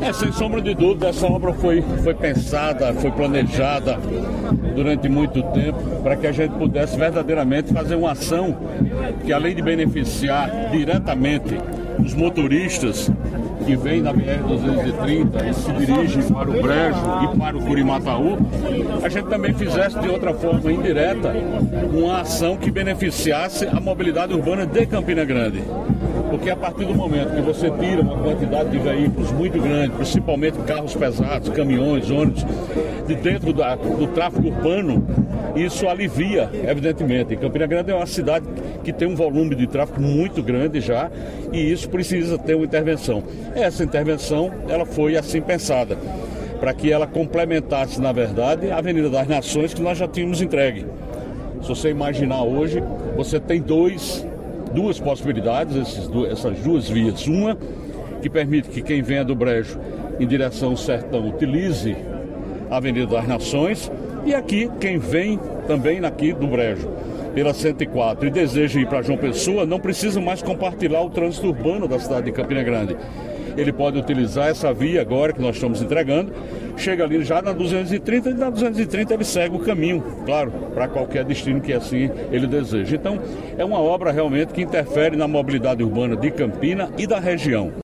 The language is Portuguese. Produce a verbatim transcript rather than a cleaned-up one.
É, sem sombra de dúvida, essa obra foi, foi pensada, foi planejada durante muito tempo para que a gente pudesse verdadeiramente fazer uma ação que, além de beneficiar diretamente os motoristas que vêm na B R duzentos e trinta e se dirigem para o Brejo e para o Curimataú, a gente também fizesse de outra forma indireta uma ação que beneficiasse a mobilidade urbana de Campina Grande. Porque a partir do momento que você tira uma quantidade de veículos muito grande, principalmente carros pesados, caminhões, ônibus, de dentro da, do tráfego urbano, isso alivia, evidentemente. Campina Grande é uma cidade que tem um volume de tráfego muito grande já, e isso precisa ter uma intervenção. Essa intervenção, ela foi assim pensada, para que ela complementasse, na verdade, a Avenida das Nações, que nós já tínhamos entregue. Se você imaginar hoje, você tem dois... duas possibilidades, esses, essas duas vias. Uma que permite que quem venha do Brejo em direção ao Sertão utilize a Avenida das Nações, e aqui quem vem também aqui do Brejo pela cento e quatro e deseja ir para João Pessoa, não precisa mais compartilhar o trânsito urbano da cidade de Campina Grande. Ele pode utilizar essa via agora que nós estamos entregando, chega ali já na duzentos e trinta e na duzentos e trinta ele segue o caminho, claro, para qualquer destino que assim ele deseja. Então, é uma obra realmente que interfere na mobilidade urbana de Campina e da região.